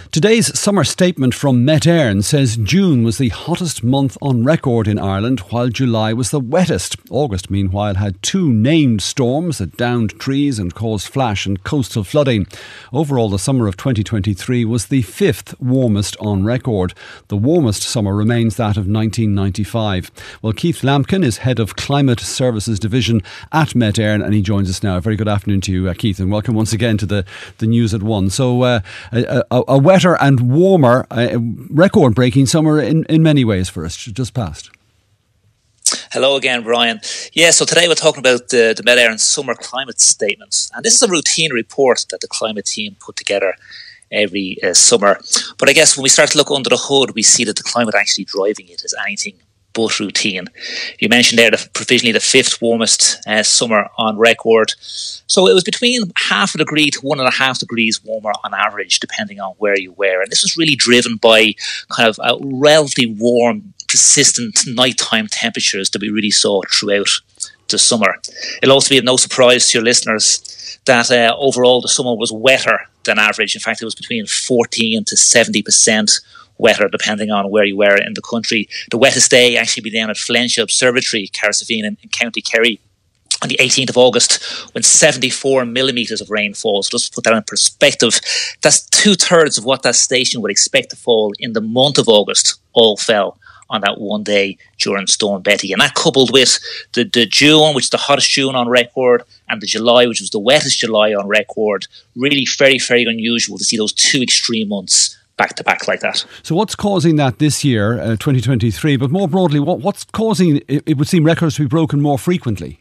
Today's summer statement from Met Éireann says June was the hottest month on record in Ireland, while July was the wettest. August, meanwhile, had two named storms that downed trees and caused flash and coastal flooding. Overall, the summer of 2023 was the fifth warmest on record. The warmest summer remains that of 1995. Well, Keith Lampkin is head of Climate Services Division at Met Éireann, and he joins us now. A very good afternoon to you, Keith, and welcome once again to the News at One. So, a wetter and warmer, record-breaking summer in many ways for us, just past. Hello again, Brian. Yeah, so today we're talking about the Met Éireann Summer Climate Statement. And this is a routine report that the climate team put together every summer. But I guess when we start to look under the hood, we see that the climate actually driving it is anything but routine. You mentioned there provisionally the fifth warmest summer on record. So it was between 0.5 degree to 1.5 degrees warmer on average, depending on where you were. And this was really driven by kind of relatively warm, persistent nighttime temperatures that we really saw throughout the summer. It'll also be of no surprise to your listeners that overall the summer was wetter than average. In fact, it was between 14 to 70% wetter, depending on where you were in the country. The wettest day actually be down at Flenshire Observatory, Carrickfinn in County Kerry, on the 18th of August, when 74 millimetres of rain falls. Just to put that in perspective, that's 2/3 of what that station would expect to fall in the month of August, all fell on that one day during Storm Betty. And that coupled with the June, which is the hottest June on record, and the July, which was the wettest July on record, really very, very unusual to see those two extreme months back to back like that. So what's causing that this year, 2023, but more broadly, what's causing, it would seem, records to be broken more frequently?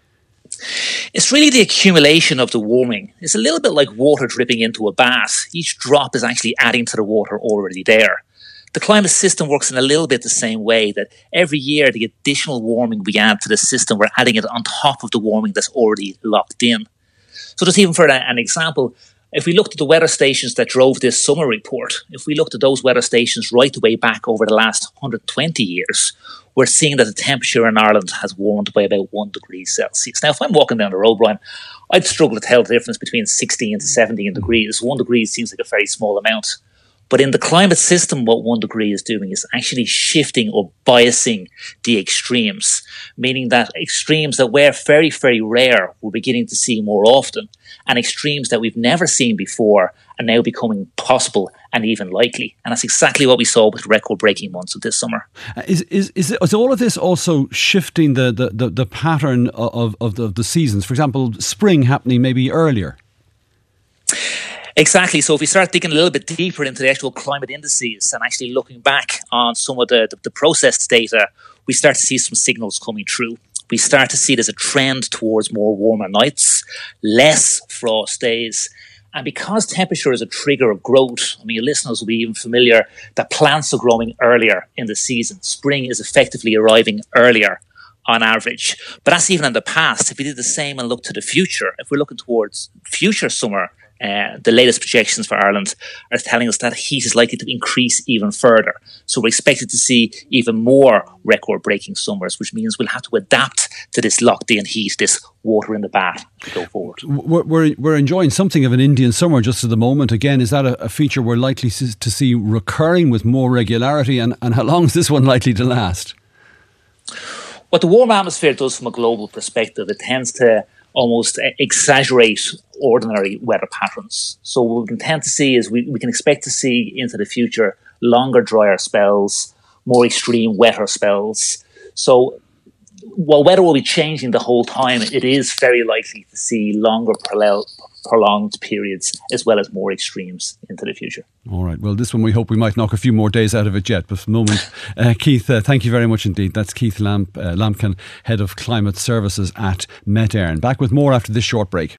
It's really the accumulation of the warming. It's a little bit like water dripping into a bath. Each drop is actually adding to the water already there. The climate system works in a little bit the same way, that every year the additional warming we add to the system, we're adding it on top of the warming that's already locked in. So just even for an example, if we looked at the weather stations that drove this summer report, if we looked at those weather stations right the way back over the last 120 years, we're seeing that the temperature in Ireland has warmed by about 1 degree Celsius. Now, if I'm walking down the road, Brian, I'd struggle to tell the difference between 16 to 17 degrees. 1 degree seems like a very small amount. But in the climate system, what 1 degree is doing is actually shifting or biasing the extremes, meaning that extremes that were very, very rare, we're beginning to see more often, and extremes that we've never seen before are now becoming possible and even likely. And that's exactly what we saw with record-breaking months of this summer. Is all of this also shifting the pattern of the seasons? For example, spring happening maybe earlier? Exactly. So if we start digging a little bit deeper into the actual climate indices and actually looking back on some of the processed data, we start to see some signals coming through. We start to see there's a trend towards more warmer nights, less frost days. And because temperature is a trigger of growth, I mean, your listeners will be even familiar that plants are growing earlier in the season. Spring is effectively arriving earlier on average. But that's even in the past. If we did the same and look to the future, if we're looking towards future summer, the latest projections for Ireland are telling us that heat is likely to increase even further. So we're expected to see even more record-breaking summers, which means we'll have to adapt to this locked-in heat, this water in the bath, to go forward. We're enjoying something of an Indian summer just at the moment. Again, is that a feature we're likely to see recurring with more regularity? And how long is this one likely to last? What the warm atmosphere does from a global perspective, it tends to almost exaggerate ordinary weather patterns. So what we can tend to see is we can expect to see into the future longer, drier spells, more extreme, wetter spells. So while weather will be changing the whole time, it is very likely to see longer prolonged periods as well as more extremes into the future. All right. Well, this one we hope we might knock a few more days out of it yet. But for the moment, Keith, thank you very much indeed. That's Keith Lampkin, Head of Climate Services at Met Éireann. Back with more after this short break.